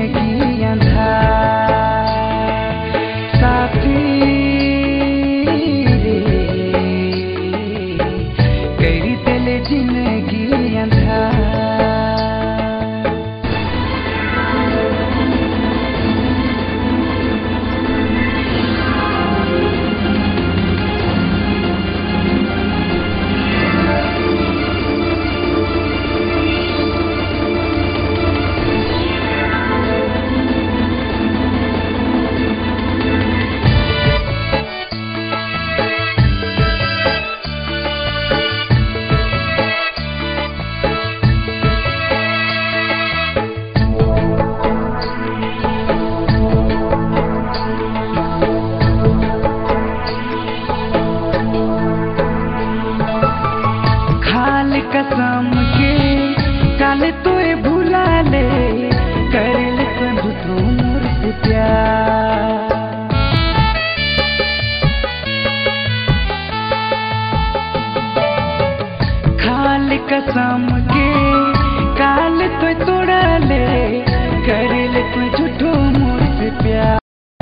जिंदगी अंधार साथी रे करी दिल जिंदगी अंधार। कसम के काल तोए भुला ले करल संधु तू मोर से प्यार। खाल कसम के काल तोए तोड़ा ले करल तू झूठो मोर से प्यार।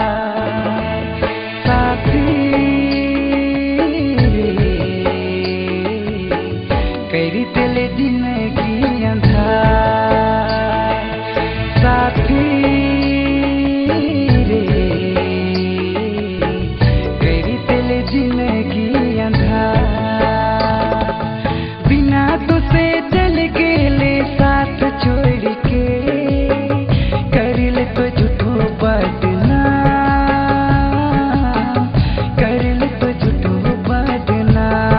करी दिल जिंदगी अंधार साथी रे करी दिल जिंदगी अंधार। बिना तुझसे चल गेले साथ छोड़ के करल तो झूठो बदनाम करल तो झूठो बदनाम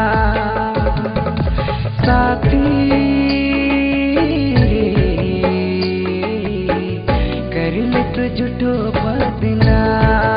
साथी रे करल तो झूठो बदनाम।